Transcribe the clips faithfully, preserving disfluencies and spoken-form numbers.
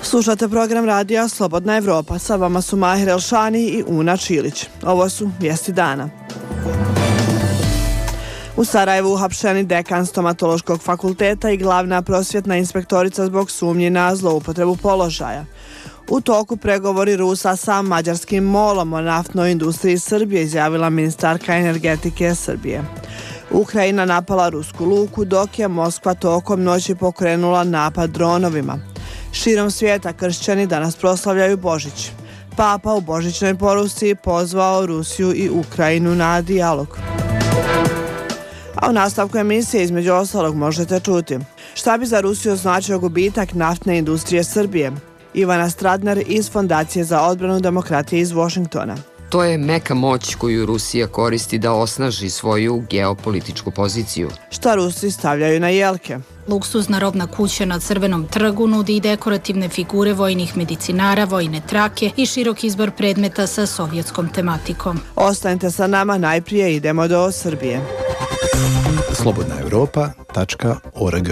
Slušate program radija Slobodna Evropa. Sa vama su Mahir Elšani i Una Čilić. Ovo su vijesti dana. U Sarajevu uhapšeni dekan stomatološkog fakulteta i glavna prosvjetna inspektorica zbog sumnji na zloupotrebu položaja. U toku pregovori Rusa sa mađarskim molom o naftnoj industriji Srbije, izjavila ministarka energetike Srbije. Ukrajina napala rusku luku, dok je Moskva tokom noći pokrenula napad dronovima. Širom svijeta kršćani danas proslavljaju Božić. Papa u božićnoj poruci pozvao Rusiju i Ukrajinu na dijalog. A u nastavku emisije između ostalog možete čuti: šta bi za Rusiju značio gubitak naftne industrije Srbije? Ivana Stradner iz Fondacije za odbranu demokratije iz Washingtona. To je meka moć koju Rusija koristi da osnaži svoju geopolitičku poziciju. Šta Rusi stavljaju na jelke? Luksuzna robna kuća na Crvenom trgu nudi dekorativne figure vojnih medicinara, vojne trake i širok izbor predmeta sa sovjetskom tematikom. Ostanite sa nama, najprije idemo do Srbije. slobodna evropa tačka org.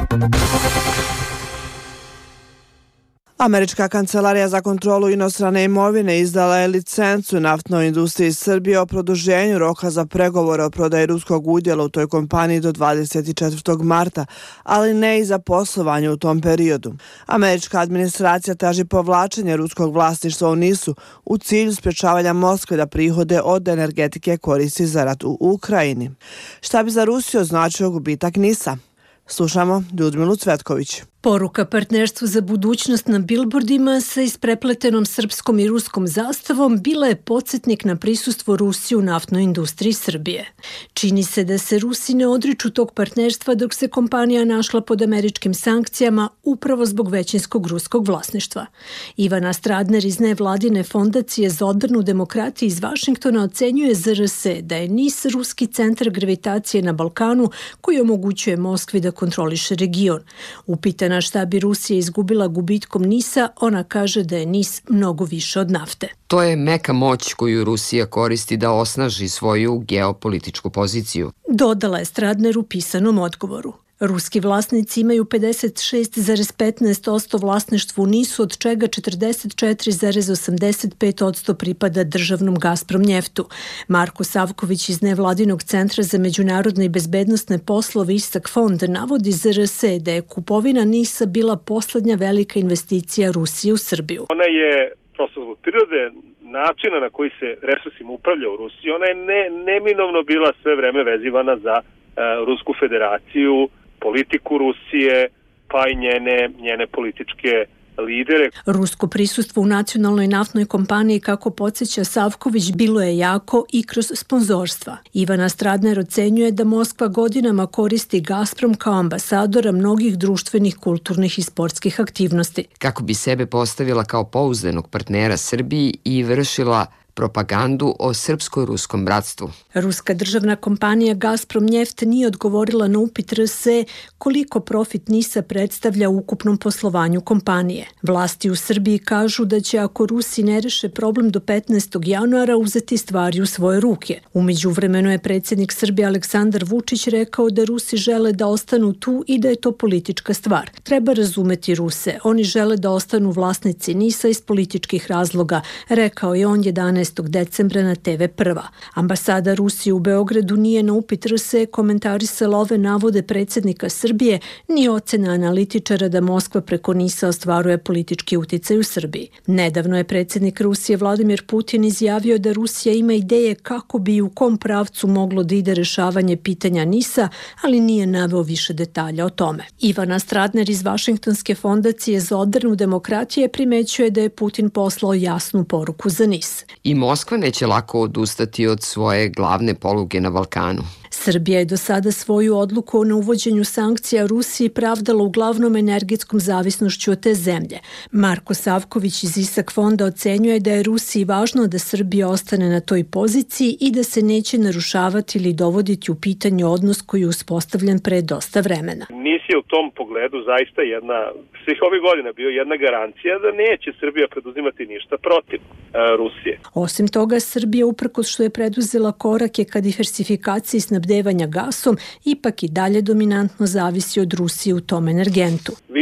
Američka kancelarija za kontrolu inostrane imovine izdala je licencu naftnoj industriji Srbije o produženju roka za pregovore o prodaji ruskog udjela u toj kompaniji do dvadeset četvrtog marta, ali ne i za poslovanje u tom periodu. Američka administracija traži povlačenje ruskog vlasništva u NIS-u u cilju sprečavanja Moskve da prihode od energetike koristi za rat u Ukrajini. Šta bi za Rusiju značio gubitak NIS-a? Slušamo Ljudmilu Cvetković. Poruka partnerstvu za budućnost na bilbordima sa isprepletenom srpskom i ruskom zastavom bila je podsjetnik na prisustvo Rusije u naftnoj industriji Srbije. Čini se da se Rusi ne odriču tog partnerstva dok se kompanija našla pod američkim sankcijama upravo zbog većinskog ruskog vlasništva. Ivana Stradner iz nevladine Fondacije za odbranu demokratije iz Vašingtona ocenjuje Z R S da je NIS ruski centar gravitacije na Balkanu koji omogućuje Moskvi da kontroliše region. Upitana šta bi Rusija izgubila gubitkom NIS-a, ona kaže da je NIS mnogo više od nafte. To je meka moć koju Rusija koristi da osnaži svoju geopolitičku poziciju, dodala je Stradner u pisanom odgovoru. Ruski vlasnici imaju pedeset šest zarez petnaest posto vlasništva u NIS-u, od čega četrdeset četiri zarez osamdeset pet posto pripada državnom Gazprom njeftu. Marko Savković iz nevladinog centra za međunarodne i bezbednosne poslove Isak Fond navodi Z R S da je kupovina NIS-a bila poslednja velika investicija Rusije u Srbiju. Ona je prosto zbog prirode načina na koji se resursima upravlja u Rusiji, ona je ne, neminovno bila sve vreme vezivana za uh, Rusku federaciju, politiku Rusije, pa i njene, njene političke lidere. Rusko prisustvo u nacionalnoj naftnoj kompaniji, kako podsjeća Savković, bilo je jako i kroz sponzorstva. Ivana Stradner ocenjuje da Moskva godinama koristi Gazprom kao ambasadora mnogih društvenih, kulturnih i sportskih aktivnosti, kako bi sebe postavila kao pouzdanog partnera Srbiji i vršila propagandu o srpsko-ruskom bratstvu. Ruska državna kompanija Gazprom njeft nije odgovorila na upit R S koliko profit NIS-a predstavlja u ukupnom poslovanju kompanije. Vlasti u Srbiji kažu da će, ako Rusi ne reše problem do petnaestog januara, uzeti stvari u svoje ruke. U međuvremenu je predsjednik Srbije Aleksandar Vučić rekao da Rusi žele da ostanu tu i da je to politička stvar. Treba razumeti Ruse, oni žele da ostanu vlasnici NIS-a iz političkih razloga, rekao je on jedanaestog decembra na T V Prva. Ambasada Rusije u Beogradu nije na upit R S komentarisala ove navode predsjednika Srbije, ni ocena analitičara da Moskva preko NIS-a ostvaruje politički uticaj u Srbiji. Nedavno je predsjednik Rusije Vladimir Putin izjavio da Rusija ima ideje kako bi i u kom pravcu moglo da ide rešavanje pitanja NIS-a, ali nije naveo više detalja o tome. Ivana Stradner iz Vašingtonske fondacije za odbranu demokratije primećuje da je Putin poslao jasnu poruku za NIS. I Moskva neće lako odustati od svoje glavne poluge na Balkanu. Srbija je do sada svoju odluku o neuvođenju sankcija Rusiji pravdala uglavnom energetskom zavisnošću od te zemlje. Marko Savković iz Isak Fonda ocenjuje da je Rusiji važno da Srbija ostane na toj poziciji i da se neće narušavati ili dovoditi u pitanje odnos koji je uspostavljen pre dosta vremena. NIS je u tom pogledu zaista jedna, svih ovih godina bio jedna garancija da neće Srbija preduzimati ništa protiv uh, Rusije. Osim toga, Srbija, uprkos što je preduzela korake ka diversifikaciji snabdevanja gasom, ipak i dalje dominantno zavisi od Rusije u tom energentu. Vi imate situaciju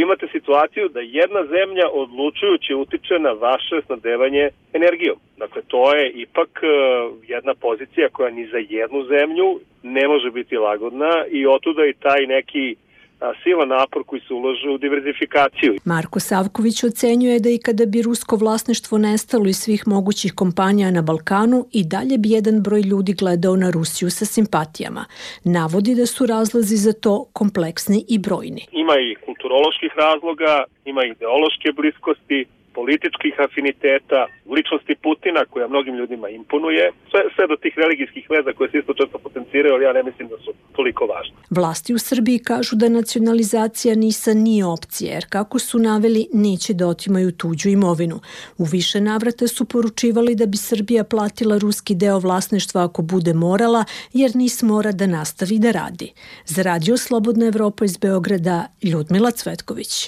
situaciju da jedna zemlja odlučujuće utiče na vaše snabdevanje energijom. Dakle, to je ipak jedna pozicija koja ni za jednu zemlju ne može biti lagodna i otuda i taj neki silan napor koji se ulaže u diverzifikaciju. Marko Savković ocenjuje da i kada bi rusko vlasništvo nestalo iz svih mogućih kompanija na Balkanu, i dalje bi jedan broj ljudi gledao na Rusiju sa simpatijama. Navodi da su razlozi za to kompleksni i brojni. Ima i kulturoloških razloga, ima i ideološke bliskosti, političkih afiniteta, ličnosti Putina koja mnogim ljudima imponuje, sve, sve do tih religijskih veza koje se isto često potenciraju, ali ja ne mislim da su toliko važne. Vlasti u Srbiji kažu da nacionalizacija NIS-a nije opcija, jer kako su naveli, neće da otimaju tuđu imovinu. U više navrata su poručivali da bi Srbija platila ruski deo vlasništva ako bude morala, jer NIS mora da nastavi da radi. Za Radio Slobodna Evropa iz Beograda, Ljudmila Cvetković.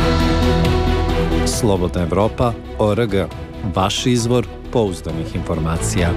Slobodna Evropa, O R G. Vaš izvor pouzdanih informacija.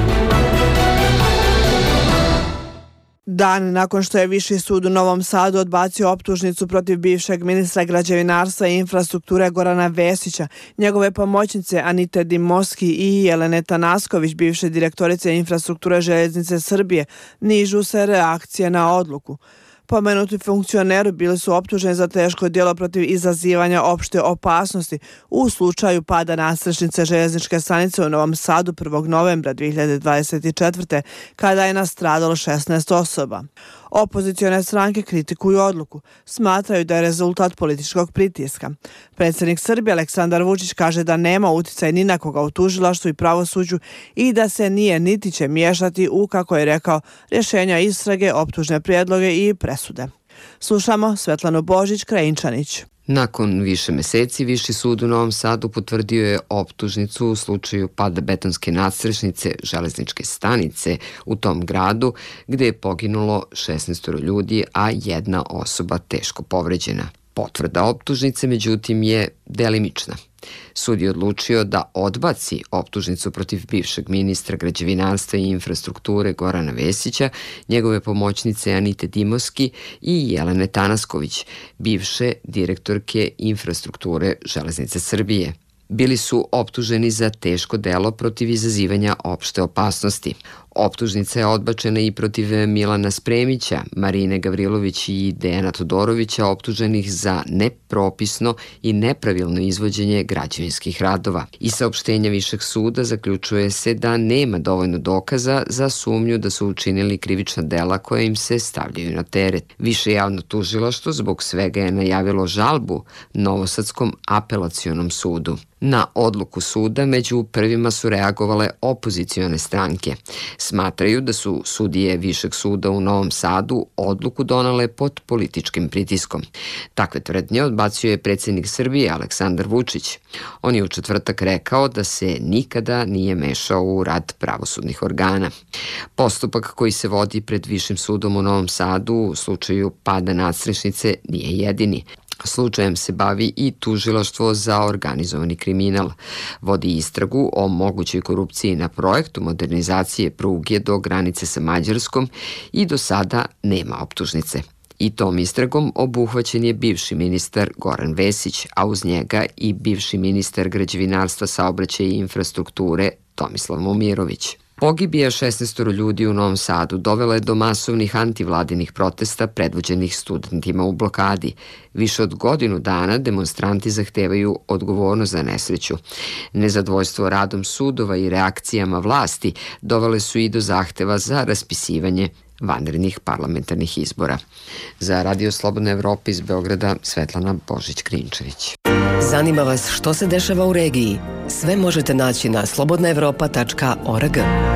Dan nakon što je Viši sud u Novom Sadu odbacio optužnicu protiv bivšeg ministra građevinarstva i infrastrukture Gorana Vesića, njegove pomoćnice Anite Dimoski i Jelene Tanasković, bivše direktorice infrastrukture Željeznice Srbije, nižu se reakcije na odluku. Pomenuti funkcioneri bili su optuženi za teško djelo protiv izazivanja opšte opasnosti u slučaju pada nadstrešnice željezničke stanice u Novom Sadu prvog novembra dve hiljade dvadeset četvrte. kada je nastradalo šesnaest osoba. Opozicione stranke kritikuju odluku, smatraju da je rezultat političkog pritiska. Predsjednik Srbije Aleksandar Vučić kaže da nema uticaj ni na koga u tužilaštvu i pravosuđu i da se nije niti će miješati u, kako je rekao, rješenja istrage, optužne prijedloge i presude. Slušamo Svetlanu Božić-Krajinčanić. Nakon više meseci, Viši sud u Novom Sadu potvrdio je optužnicu u slučaju pada betonske nadstrešnice železničke stanice u tom gradu, gde je poginulo šesnaest ljudi, a jedna osoba teško povređena. Potvrda optužnice, međutim, je delimična. Sud je odlučio da odbaci optužnicu protiv bivšeg ministra građevinarstva i infrastrukture Gorana Vesića, njegove pomoćnice Anite Dimoski i Jelene Tanasković, bivše direktorke infrastrukture Železnice Srbije. Bili su optuženi za teško delo protiv izazivanja opšte opasnosti. Optužnica je odbačena i protiv Milana Spremića, Marine Gavrilović i Dejana Todorovića, optuženih za nepropisno i nepravilno izvođenje građevinskih radova. Iz saopštenja Višeg suda zaključuje se da nema dovoljno dokaza za sumnju da su učinili krivična dela koja im se stavljaju na teret. Više javno tužilaštvo zbog svega je najavilo žalbu Novosadskom apelacionom sudu. Na odluku suda među prvima su reagovale opozicione stranke. Smatraju da su sudije Višeg suda u Novom Sadu odluku donale pod političkim pritiskom. Takve tvrdnje odbacio je predsjednik Srbije Aleksandar Vučić. On je u četvrtak rekao da se nikada nije mešao u rad pravosudnih organa. Postupak koji se vodi pred Višim sudom u Novom Sadu u slučaju pada nadstrešnice nije jedini. Slučajem se bavi i tužilaštvo za organizovani kriminal. Vodi istragu o mogućoj korupciji na projektu modernizacije pruge do granice sa Mađarskom i do sada nema optužnice. I tom istragom obuhvaćen je bivši ministar Goran Vesić, a uz njega i bivši ministar građevinarstva, saobraćaja i infrastrukture Tomislav Momirović. Pogibija šesnaest ljudi u Novom Sadu dovela je do masovnih antivladinih protesta predvođenih studentima u blokadi. Više od godinu dana demonstranti zahtevaju odgovornost za nesreću. Nezadovoljstvo radom sudova i reakcijama vlasti dovele su i do zahteva za raspisivanje vanrednih parlamentarnih izbora. Za Radio Slobodna Evropa iz Beograda, Svetlana Božić-Krinčević. Zanima vas što se dešava u regiji? Sve možete naći na slobodna evropa tačka org.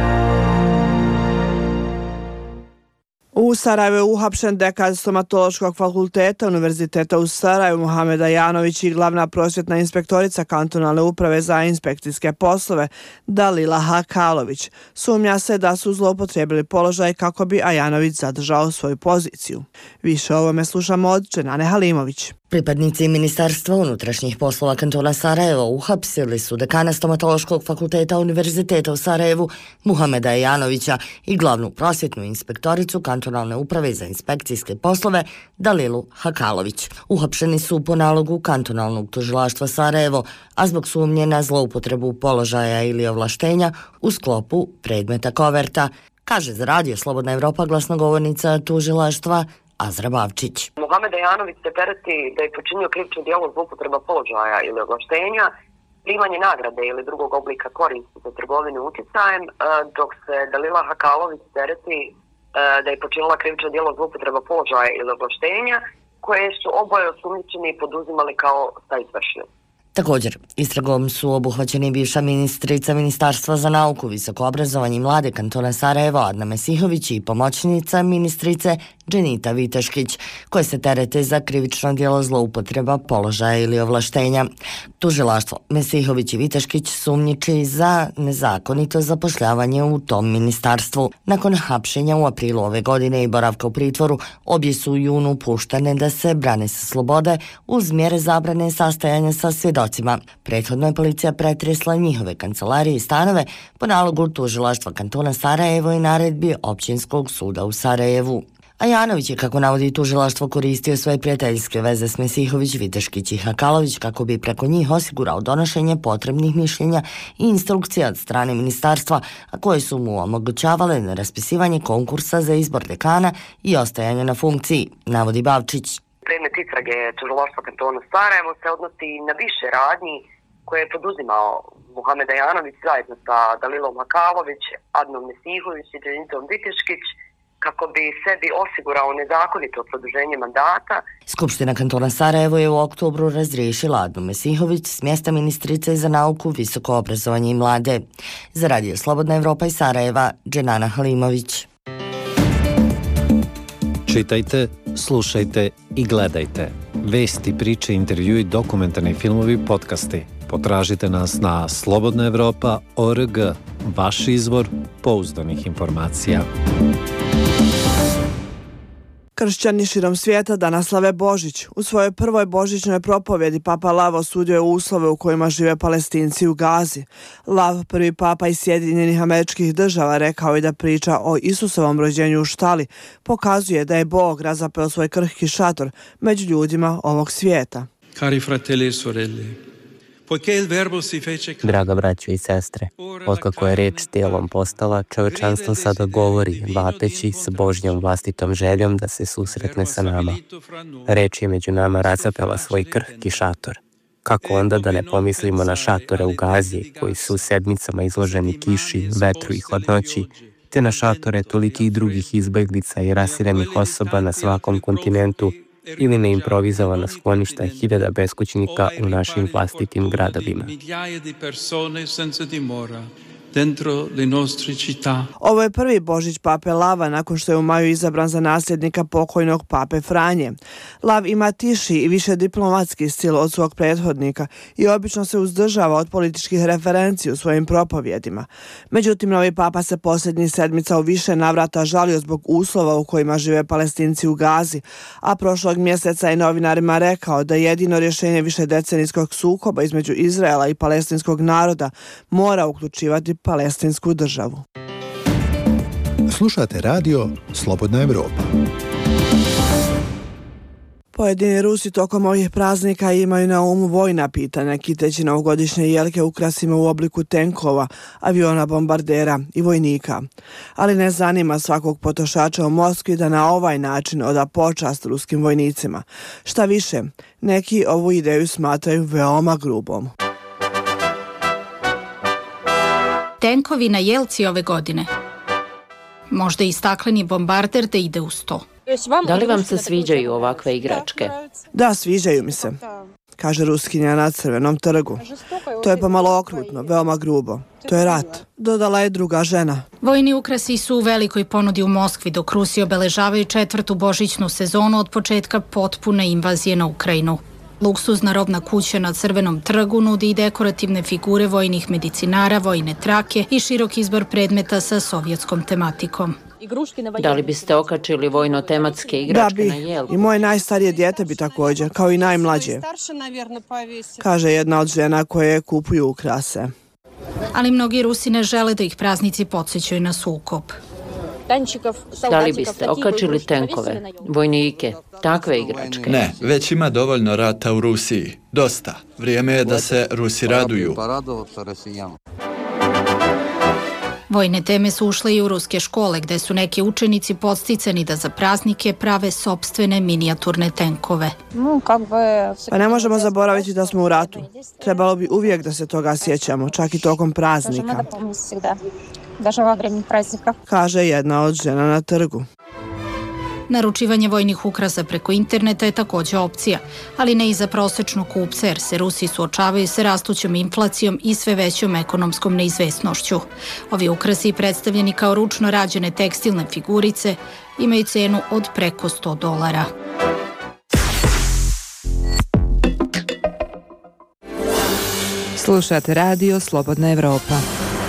U Sarajevu je uhapšen dekan stomatološkog fakulteta Univerziteta u Sarajevu Muhameda Janović i glavna prosvjetna inspektorica kantonalne uprave za inspekcijske poslove Dalila Hakalović. Sumnja se da su zloupotrijebili položaj kako bi Ajanović zadržao svoju poziciju. Više o ovome slušamo od Dženane Halimović. Pripadnici Ministarstva unutrašnjih poslova kantona Sarajevo uhapsili su dekana stomatološkog fakulteta Univerziteta u Sarajevu Muhameda Janovića i glavnu prosvjetnu inspektoricu kantonalne kantonalne uprave za inspekcijske poslove Dalilu Hakalović. Uhapšeni su po nalogu kantonalnog tužilaštva Sarajevo, a zbog sumnje na zloupotrebu položaja ili ovlaštenja u sklopu predmeta koverta, kaže za radio Slobodna Evropa glasnogovornica tužilaštva Azra Bavčić. Mohamed Ajanović se tereti da je počinio krivično djelo zloupotreba položaja ili ovlaštenja, primanje nagrade ili drugog oblika koristi za trgovinu utjecajem, dok se Dalila Hakalović tereti da je počinila krivično djelo zloupotreba položaja ili ovlaštenja, koje su oboje osumnjičeni poduzimali kao saizvršni. Također, istragom su obuhvaćeni bivša ministrica Ministarstva za nauku, visoko obrazovanje i mlade kantona Sarajevo Adna Mesihović i pomoćnica ministrice Dženita Viteškić, koje se terete za krivično djelo zloupotreba položaja ili ovlaštenja. Tužilaštvo Mesihović i Viteškić sumnjiči za nezakonito zapošljavanje u tom ministarstvu. Nakon hapšenja u aprilu ove godine i boravka u pritvoru, obje su u junu puštane da se brane sa slobode uz mjere zabrane sastajanja sa svjedocima. Prethodno je policija pretresla njihove kancelarije i stanove po nalogu tužilaštva kantona Sarajevo i naredbi Općinskog suda u Sarajevu. Ajanović je, kako navodi tužilaštvo, koristio svoje prijateljske veze s Mesihović, Viteškić i Hakalović kako bi preko njih osigurao donošenje potrebnih mišljenja i instrukcija od strane ministarstva, a koje su mu omogućavale na raspisivanje konkursa za izbor dekana i ostajanje na funkciji, navodi Bavčić. Predmet istrage tužilaštva kantona Sarajevo se odnosi na više radnji koje je poduzimao Mohamed Ajanović zajedno sa Dalilom Hakalović, Adnom Mesihović i Dženitom Viteškić, kako bi sebi osigurao nezakonito produženje mandata. Skupština kantona Sarajevo je u oktobru razriješila Adnu Mesihović s mjesta ministrice za nauku, visoko obrazovanje i mlade. Za radio Slobodna Evropa iz Sarajeva, Dženana Halimović. Čitajte, slušajte i gledajte. Vesti, priče, intervjui, dokumentarni filmovi, podcasti. Potražite nas na slobodna evropa tačka org, vaš izvor pouzdanih informacija. Kršćani širom svijeta danas slave Božić. U svojoj prvoj božićnoj propovjedi Papa Lav osudio je uslove u kojima žive Palestinci u Gazi. Lav, prvi papa iz Sjedinjenih Američkih Država, rekao je da priča o Isusovom rođenju u štali pokazuje da je Bog razapeo svoj krhki šator među ljudima ovog svijeta. Cari fratelli e sorelle, Draga braćo i sestre, otkako je reč tijelom postala, čovječanstvo sada govori, vapeći s Božjom vlastitom željom da se susretne sa nama. Reč je među nama razapela svoj krhki šator. Kako onda da ne pomislimo na šatore u Gazi, koji su sedmicama izloženi kiši, vetru i hladnoći, te na šatore tolikih drugih izbeglica i rasirenih osoba na svakom kontinentu, ili na improvizovana skloništa hiljada beskućnika u našim vlastitim gradovima. Ovo je prvi Božić pape Lava nakon što je u maju izabran za nasljednika pokojnog pape Franje. Lav ima tiši i više diplomatski stil od svog prethodnika i obično se uzdržava od političkih referenci u svojim propovjedima. Međutim, novi papa se posljednjih sedmica u više navrata žalio zbog uslova u kojima žive Palestinci u Gazi, a prošlog mjeseca je novinarima rekao da jedino rješenje višedecenijskog sukoba između Izraela i palestinskog naroda mora uključivati palestinsku državu. Slušate radio Slobodna Evropa. Pojedini Rusi tokom ovih praznika imaju na umu vojna pitanja, kiteći novogodišnje jelke ukrasima u obliku tenkova, aviona, bombardera i vojnika. Ali ne zanima svakog potrošača u Moskvi da na ovaj način oda počast ruskim vojnicima. Šta više, neki ovu ideju smatraju veoma grubom. Tenkovi na jelci ove godine. Možda i stakleni bombarder da ide uz to. Da li vam se sviđaju ovakve igračke? Da, sviđaju mi se, kaže Ruskinja na Crvenom trgu. To je pomalo okrutno, veoma grubo. To je rat, dodala je druga žena. Vojni ukrasi su u velikoj ponudi u Moskvi, dok Rusi obeležavaju četvrtu božićnu sezonu od početka potpune invazije na Ukrajinu. Luksuzna robna kuća na Crvenom trgu nudi i dekorativne figure vojnih medicinara, vojne trake i širok izbor predmeta sa sovjetskom tematikom. Da li biste okačili vojno-tematske igračke na jelku? Da bi, i moje najstarije dijete bi također, kao i najmlađe, kaže jedna od žena koje kupuju ukrase. Ali mnogi Rusi ne žele da ih praznici podsjećaju na sukob. Da li biste okačili tenkove, vojnike, takve igračke? Ne, već ima dovoljno rata u Rusiji. Dosta. Vrijeme je da se Rusi raduju. Vojne teme su ušle i u ruske škole, gde su neki učenici podsticani da za praznike prave sopstvene minijaturne tenkove. Pa ne možemo zaboraviti da smo u ratu. Trebalo bi uvijek da se toga sjećamo, čak i tokom praznika. Kaže jedna od žena na trgu. Naručivanje vojnih ukrasa preko interneta je također opcija, ali ne i za prosječnog kupca, jer se Rusi suočavaju sa rastućom inflacijom i sve većom ekonomskom neizvesnošću. Ovi ukrasi, predstavljeni kao ručno rađene tekstilne figurice, imaju cenu od preko sto dolara. Slušate radio Slobodna Evropa.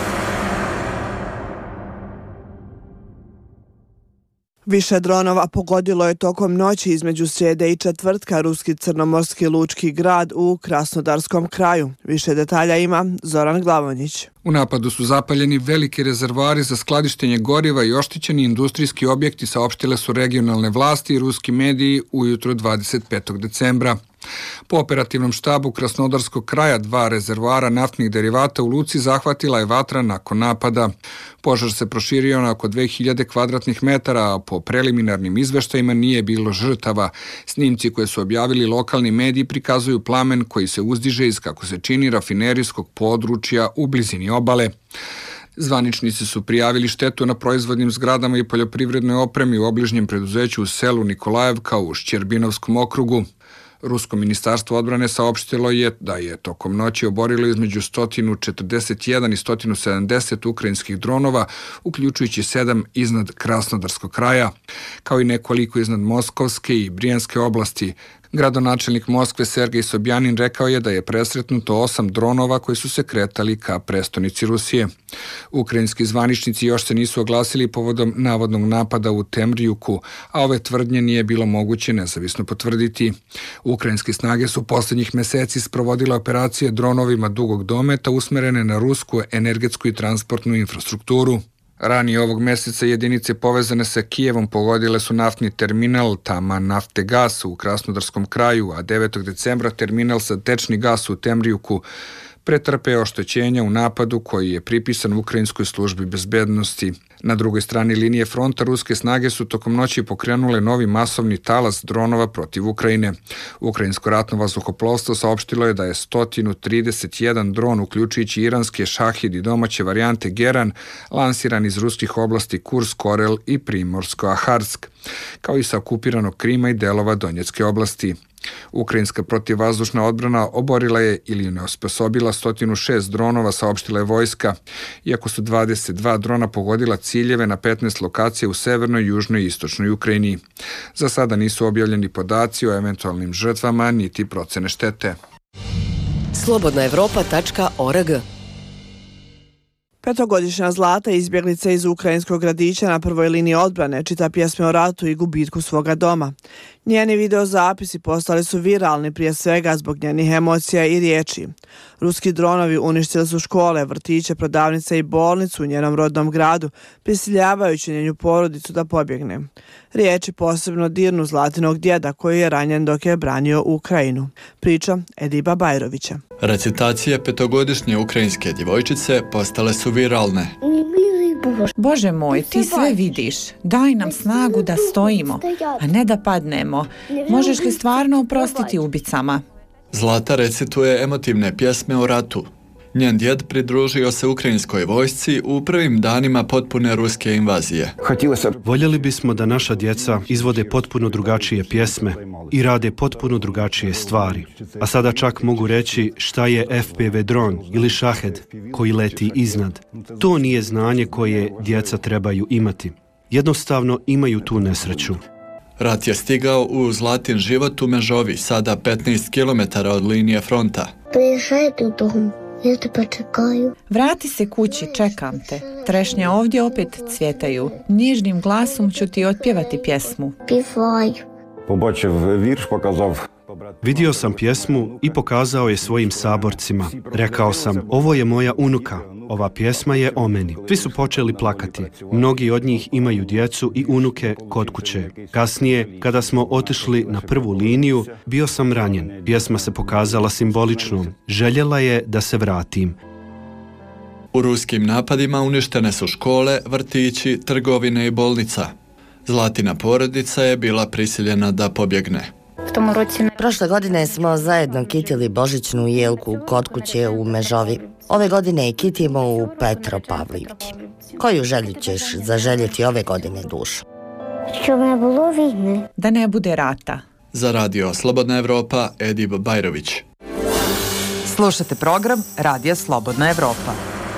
Više dronova pogodilo je tokom noći između srijede i četvrtka ruski crnomorski lučki grad u Krasnodarskom kraju. Više detalja ima Zoran Glavonjić. U napadu su zapaljeni veliki rezervoari za skladištenje goriva i oštećeni industrijski objekti, saopštile su regionalne vlasti i ruski mediji ujutro dvadeset petog decembra. Po operativnom štabu Krasnodarskog kraja dva rezervoara naftnih derivata u luci zahvatila je vatra nakon napada. Požar se proširio na oko dve hiljade kvadratnih metara, a po preliminarnim izveštajima nije bilo žrtava. Snimci koje su objavili lokalni mediji prikazuju plamen koji se uzdiže iz, kako se čini, rafinerijskog područja u blizini obale. Zvaničnici su prijavili štetu na proizvodnim zgradama i poljoprivrednoj opremi u obližnjem preduzeću u selu Nikolajevka u Šćerbinovskom okrugu. Rusko ministarstvo odbrane saopštilo je da je tokom noći oborilo između sto četrdeset jedan i sto sedamdeset ukrajinskih dronova, uključujući sedam iznad Krasnodarskog kraja, kao i nekoliko iznad Moskovske i Brijanske oblasti. Gradonačelnik Moskve Sergej Sobjanin rekao je da je presretnuto osam dronova koji su se kretali ka prestonici Rusije. Ukrajinski zvaničnici još se nisu oglasili povodom navodnog napada u Temrijuku, a ove tvrdnje nije bilo moguće nezavisno potvrditi. Ukrajinske snage su poslednjih meseci sprovodile operacije dronovima dugog dometa usmerene na rusku energetsku i transportnu infrastrukturu. Ranije ovog meseca jedinice povezane sa Kijevom pogodile su naftni terminal Tama Naftegas u Krasnodarskom kraju, a devetog decembra terminal sa tečni gas u Temrijuku pretrpeo oštećenja u napadu koji je pripisan Ukrajinskoj službi bezbednosti. Na drugoj strani linije fronta ruske snage su tokom noći pokrenule novi masovni talas dronova protiv Ukrajine. Ukrajinsko ratno vazduhoplovstvo saopštilo je da je sto trideset jedan dron, uključujući iranske Šahid i domaće varijante Geran, lansiran iz ruskih oblasti Kursk, Orel i Primorsko-Aharsk, kao i sa okupiranog Krima i delova Donjecke oblasti. Ukrajinska protivvazdušna odbrana oborila je ili neosposobila sto šest dronova, saopštila je vojska, iako su dvadeset dva drona pogodila ciljeve na petnaest lokacija u severnoj, južnoj i istočnoj Ukrajini. Za sada nisu objavljeni podaci o eventualnim žrtvama niti procene štete. slobodna evropa tačka org. Petogodišnja Zlata, izbjeglica iz ukrajinskog gradića na prvoj liniji odbrane, čita pjesme o ratu i gubitku svoga doma. Njeni videozapisi postali su viralni prije svega zbog njenih emocija i riječi. Ruski dronovi uništili su škole, vrtiće, prodavnice i bolnicu u njenom rodnom gradu, prisiljavajući njenu porodicu da pobjegne. Riječi posebno dirnu Zlatinog djeda koji je ranjen dok je branio Ukrajinu. Priča Ediba Bajrovića. Recitacije petogodišnje ukrajinske djevojčice postale su viralne. Bože moj, ti sve vidiš. Daj nam snagu da stojimo, a ne da padnemo. Možeš li stvarno oprostiti ubicama? Zlata recituje emotivne pjesme o ratu. Njen djed pridružio se ukrajinskoj vojsci u prvim danima potpune ruske invazije. Voljeli bismo da naša djeca izvode potpuno drugačije pjesme i rade potpuno drugačije stvari. A sada čak mogu reći šta je F P V dron ili šahed koji leti iznad. To nije znanje koje djeca trebaju imati. Jednostavno imaju tu nesreću. Rat je stigao u Zlatin život u Mežovi, sada petnaest kilometara od linije fronta. Vrati se kući, čekam te. Trešnje ovdje opet cvjetaju. Nježnim glasom ću ti otpjevati pjesmu. Vidio sam pjesmu i pokazao je svojim saborcima. Rekao sam, ovo je moja unuka, ova pjesma je o meni. Svi su počeli plakati. Mnogi od njih imaju djecu i unuke kod kuće. Kasnije, kada smo otišli na prvu liniju, bio sam ranjen. Pjesma se pokazala simboličnom. Željela je da se vratim. U ruskim napadima uništene su škole, vrtići, trgovine i bolnica. Zlatina porodica je bila prisiljena da pobjegne. Prošle godine smo zajedno kitili božićnu jelku kod kuće u Mežovi. Ove godine kitimo u Petropavlivki. Koju želju ćeš zaželjeti ove godine, dušo? Da ne bude rata. Za radio Slobodna Evropa, Edib Bajrović. Slušate program Radija Slobodna Evropa.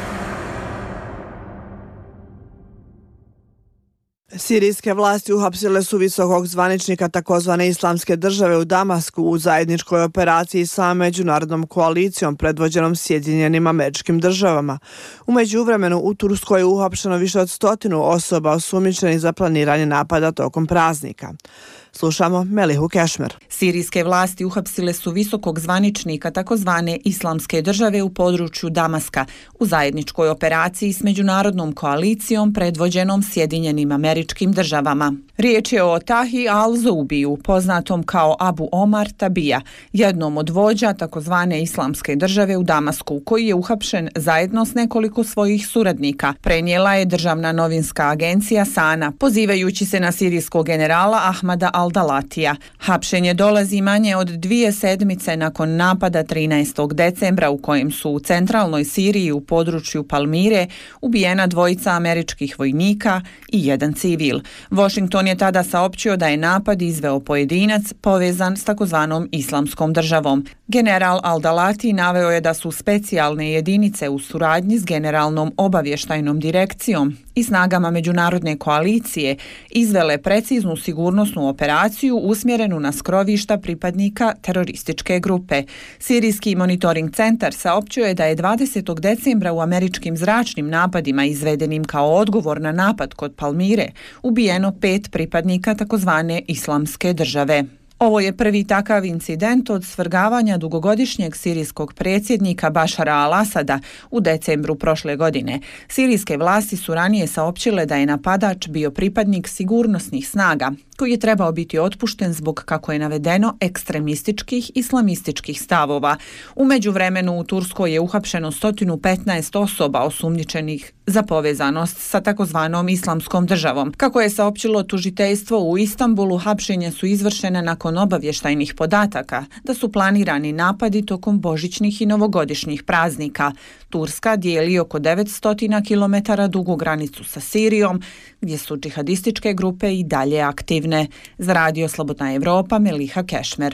Sirijske vlasti uhapsile su visokog zvaničnika takozvane Islamske države u Damasku u zajedničkoj operaciji sa međunarodnom koalicijom predvođenom Sjedinjenim Američkim Državama. U međuvremenu u Turskoj je uhapšeno više od stotinu osoba osumnjičenih za planiranje napada tokom praznika. Slušamo Melihu Kešmer. Sirijske vlasti uhapsile su visokog zvaničnika takozvane Islamske države u području Damaska u zajedničkoj operaciji s međunarodnom koalicijom predvođenom Sjedinjenim Američkim Državama. Riječ je o Tahi al-Zoubiju, poznatom kao Abu Omar Tabija, jednom od vođa takozvane Islamske države u Damasku, koji je uhapšen zajedno s nekoliko svojih suradnika, prenijela je državna novinska agencija Sana, pozivajući se na sirijskog generala Ahmada al-Dalatija. Hapšenje dolazi manje od dvije sedmice nakon napada trinaestog decembra u kojem su u centralnoj Siriji u području Palmire ubijena dvojica američkih vojnika i jedan civil. Washington je tada saopćio da je napad izveo pojedinac povezan s takozvanom Islamskom državom. General al-Dalati naveo je da su specijalne jedinice u suradnji s Generalnom obavještajnom direkcijom i snagama međunarodne koalicije izvele preciznu sigurnosnu operaciju usmjerenu na skrovišta pripadnika terorističke grupe. Sirijski monitoring centar saopćio je da je dvadesetog decembra u američkim zračnim napadima izvedenim kao odgovor na napad kod Palmire ubijeno pet pripadnika takozvane Islamske države. Ovo je prvi takav incident od svrgavanja dugogodišnjeg sirijskog predsjednika Bašara al-Asada u decembru prošle godine. Sirijske vlasti su ranije saopćile da je napadač bio pripadnik sigurnosnih snaga, koji je trebao biti otpušten zbog, kako je navedeno, ekstremističkih islamističkih stavova. U međuvremenu u Turskoj je uhapšeno sto petnaest osoba osumnjičenih za povezanost sa takozvanom Islamskom državom. Kako je saopćilo tužiteljstvo u Istanbulu, hapšenja su izvršene nakon obavještajnih podataka da su planirani napadi tokom božićnih i novogodišnjih praznika. Turska dijeli oko devetsto kilometara dugu granicu sa Sirijom, gdje su džihadističke grupe i dalje aktivne. Za radio Slobodna Evropa, Meliha Kešmer.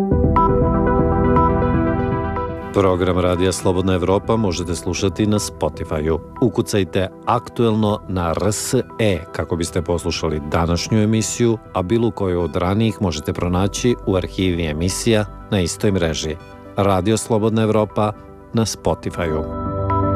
Program Radija Slobodna Evropa možete slušati na Spotify-u. Ukucajte aktuelno na R S E kako biste poslušali današnju emisiju, a bilo koju od ranijih možete pronaći u arhivi emisija na istoj mreži. Radio Slobodna Evropa na Spotify-u.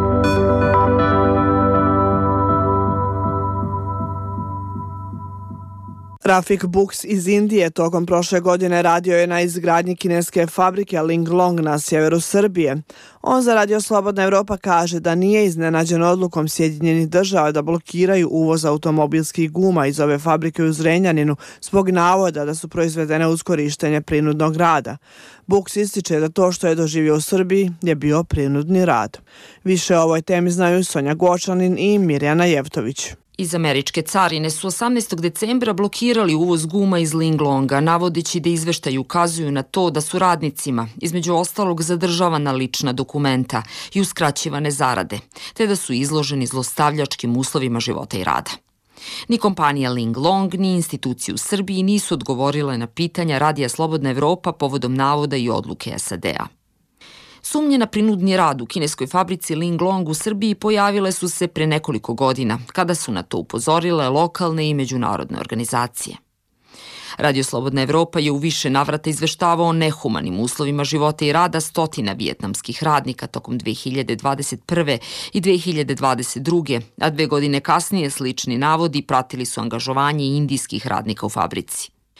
Rafik Buks iz Indije tokom prošle godine radio je na izgradnji kineske fabrike Linglong na sjeveru Srbije. On za Radio Slobodna Evropa kaže da nije iznenađen odlukom Sjedinjenih država da blokiraju uvoz automobilskih guma iz ove fabrike u Zrenjaninu zbog navoda da su proizvedene uz korištenje prinudnog rada. Buks ističe da to što je doživio u Srbiji je bio prinudni rad. Više o ovoj temi znaju Sonja Gočanin i Mirjana Jevtović. Iz američke carine su osamnaestog decembra blokirali uvoz guma iz Linglonga, navodeći da izveštaji ukazuju na to da su radnicima, između ostalog, zadržavana lična dokumenta i uskraćivane zarade, te da su izloženi zlostavljačkim uslovima života i rada. Ni kompanija Linglong, ni institucije u Srbiji nisu odgovorile na pitanja Radija Slobodna Evropa povodom navoda i odluke S A D-a. Sumnje na prinudni rad u kineskoj fabrici Linglong u Srbiji pojavile su se pre nekoliko godina, kada su na to upozorile lokalne i međunarodne organizacije. Radio Slobodna Evropa je u više navrata izveštavao o nehumanim uslovima života i rada stotina vijetnamskih radnika tokom dve hiljade dvadeset prve. i dve hiljade dvadeset druge. a dve godine kasnije slični navodi pratili su angažovanje indijskih radnika u fabrici.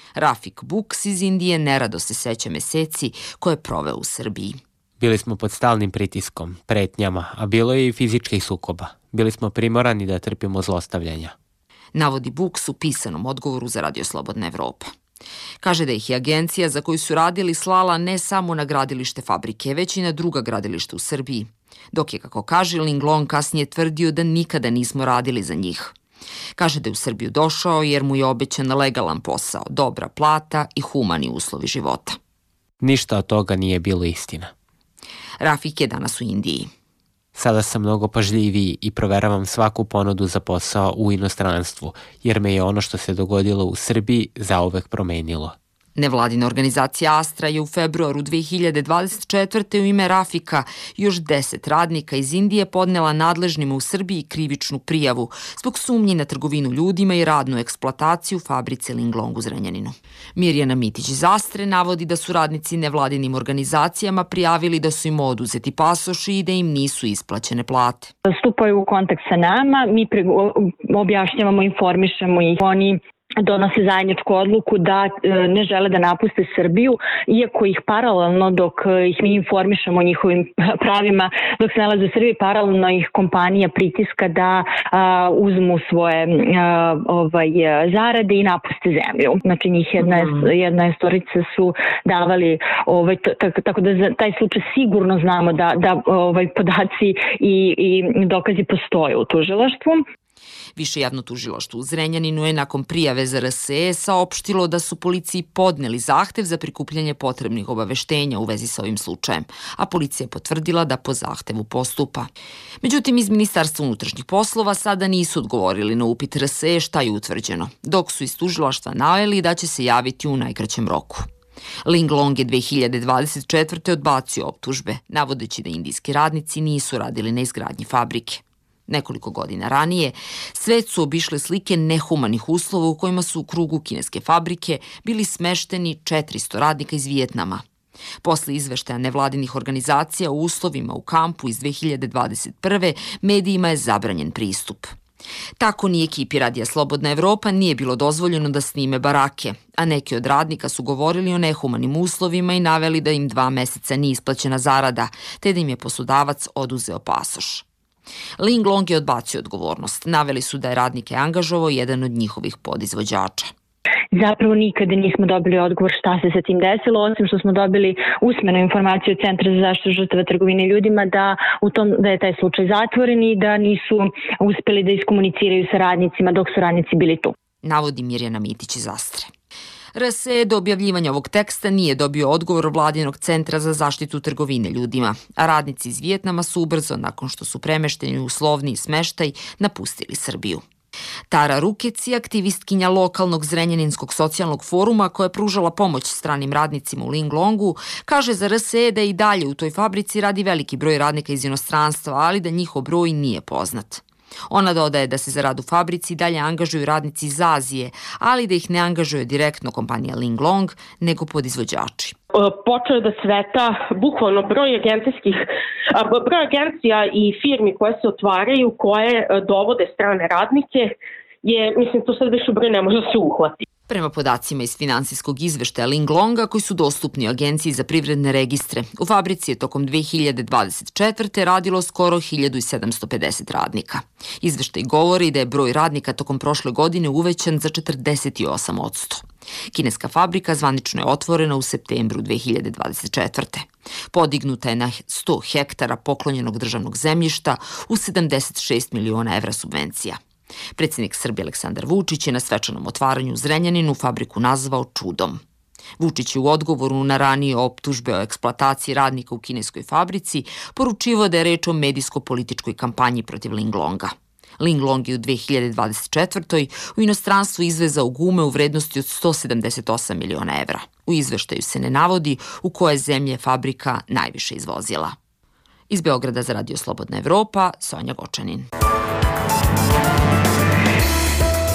Rafik Buks iz Indije nerado se seća meseci koje je proveo u Srbiji. Bili smo pod stalnim pritiskom, pretnjama, a bilo je i fizičkih sukoba. Bili smo primorani da trpimo zlostavljanja. Navodi Buks u pisanom odgovoru za Radio Slobodna Evropa. Kaže da ih je agencija za koju su radili slala ne samo na gradilište fabrike, već i na druga gradilišta u Srbiji. Dok je, kako kaže, Linglong kasnije tvrdio da nikada nismo radili za njih. Kaže da je u Srbiju došao jer mu je obećan legalan posao, dobra plata i humani uslovi života. Ništa od toga nije bilo istina. Rafik je danas u Indiji. Sada sam mnogo pažljiviji i proveravam svaku ponudu za posao u inostranstvu, jer me je ono što se dogodilo u Srbiji zauvek promenilo. Nevladina organizacija Astra je u februaru dve hiljade dvadeset četvrte u ime Rafika još deset radnika iz Indije podnela nadležnima u Srbiji krivičnu prijavu zbog sumnji na trgovinu ljudima i radnu eksploataciju u fabrici Linglong u Zrenjaninu. Mirjana Mitić iz Astre navodi da su radnici nevladinim organizacijama prijavili da su im oduzeti pasoši i da im nisu isplaćene plate. Stupaju u kontakt sa nama, mi objašnjavamo, informišemo ih, oni donose zajedničku odluku da ne žele da napuste Srbiju, iako ih paralelno, dok ih mi informišemo o njihovim pravima, dok se nalaze u Srbiji, paralelno ih kompanija pritiska da a, uzmu svoje a, ovaj, zarade i napuste zemlju. Znači njih jedna, jedna storica su davali, ovaj, tako da za taj slučaj sigurno znamo da, da ovaj, podaci i, i dokazi postoje u tužilaštvu. Više javno tužilaštvo u Zrenjaninu je nakon prijave za R S E saopštilo da su policiji podneli zahtev za prikupljanje potrebnih obaveštenja u vezi sa ovim slučajem, a policija je potvrdila da po zahtevu postupa. Međutim, iz Ministarstva unutrašnjih poslova sada nisu odgovorili na upit R S E šta je utvrđeno, dok su iz tužilaštva naveli da će se javiti u najkraćem roku. Linglong je dve hiljade dvadeset četvrte odbacio optužbe, navodeći da indijski radnici nisu radili na izgradnji fabrike. Nekoliko godina ranije, svet su obišle slike nehumanih uslova u kojima su u krugu kineske fabrike bili smešteni četiristo radnika iz Vijetnama. Posle izveštaja nevladinih organizacija o uslovima u kampu iz dve hiljade dvadeset prve medijima je zabranjen pristup. Tako ni ekipi Radija Slobodna Evropa nije bilo dozvoljeno da snime barake, a neki od radnika su govorili o nehumanim uslovima i naveli da im dva meseca nije isplaćena zarada, te da im je poslodavac oduzeo pasoš. Linglong je odbacio odgovornost. Naveli su da je radnike angažovao jedan od njihovih podizvođača. Zapravo nikada nismo dobili odgovor šta se sa tim desilo, osim što smo dobili usmenu informaciju od Centra za zaštitu žrtava trgovine ljudima da, u tom, da je taj slučaj zatvoren i da nisu uspeli da iskomuniciraju sa radnicima dok su radnici bili tu. Navodi Mirjana Mitić iz Astre. R S E do objavljivanja ovog teksta nije dobio odgovor Vladinog centra za zaštitu trgovine ljudima, a radnici iz Vijetnama su ubrzo, nakon što su premešteni u slovni smeštaj, napustili Srbiju. Tara Rukec je aktivistkinja lokalnog Zrenjaninskog socijalnog foruma koja je pružala pomoć stranim radnicima u Linglongu, kaže za R S E da i dalje u toj fabrici radi veliki broj radnika iz inostranstva, ali da njihov broj nije poznat. Ona dodaje da se za rad u fabrici dalje angažuju radnici iz Azije, ali da ih ne angažuje direktno kompanija Linglong, nego podizvođači. Počeo je da sveta bukvalno broj agencijskih, broj agencija i firmi koje se otvaraju, koje dovode strane radnike, je, mislim, to sad više broj ne može se uhvati. Prema podacima iz finansijskog izveštaja Linglonga koji su dostupni Agenciji za privredne registre, u fabrici je tokom dve hiljade dvadeset četvrte radilo skoro hiljadu sedamsto pedeset radnika. Izveštaj govori da je broj radnika tokom prošle godine uvećan za četrdeset osam posto. Kineska fabrika zvanično je otvorena u septembru dve hiljade dvadeset četvrte. Podignuta je na sto hektara poklonjenog državnog zemljišta u sedamdeset šest miliona evra subvencija. Predsjednik Srbije Aleksandar Vučić je na svečanom otvaranju u Zrenjaninu fabriku nazvao čudom. Vučić je u odgovoru na ranije optužbe o eksploataciji radnika u kineskoj fabrici poručivao da je reč o medijsko-političkoj kampanji protiv Linglonga. Linglong je u dve hiljade dvadeset četvrtoj u inostranstvu izvezao gume u vrednosti od sto sedamdeset osam miliona evra. U izveštaju se ne navodi u koje zemlje fabrika najviše izvozila. Iz Beograda za Radio Slobodna Evropa, Sonja Gočanin.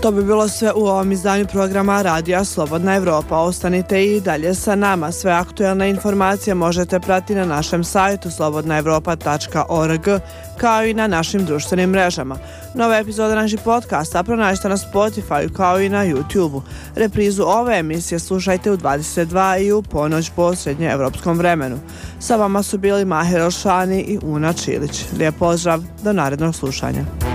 To bi bilo sve u ovom izdanju programa Radija Slobodna Evropa. Ostanite i dalje sa nama. Sve aktuelne informacije možete pratiti na našem sajtu slobodna evropa tačka org kao i na našim društvenim mrežama. Nove epizode naših podcasta pronađite na Spotify kao i na YouTube-u. Reprizu ove emisije slušajte u dvadeset dva i u ponoć po srednjeevropskom vremenu. Sa vama su bili Mahir Elšani i Una Čilić. Lijep pozdrav, do narednog slušanja.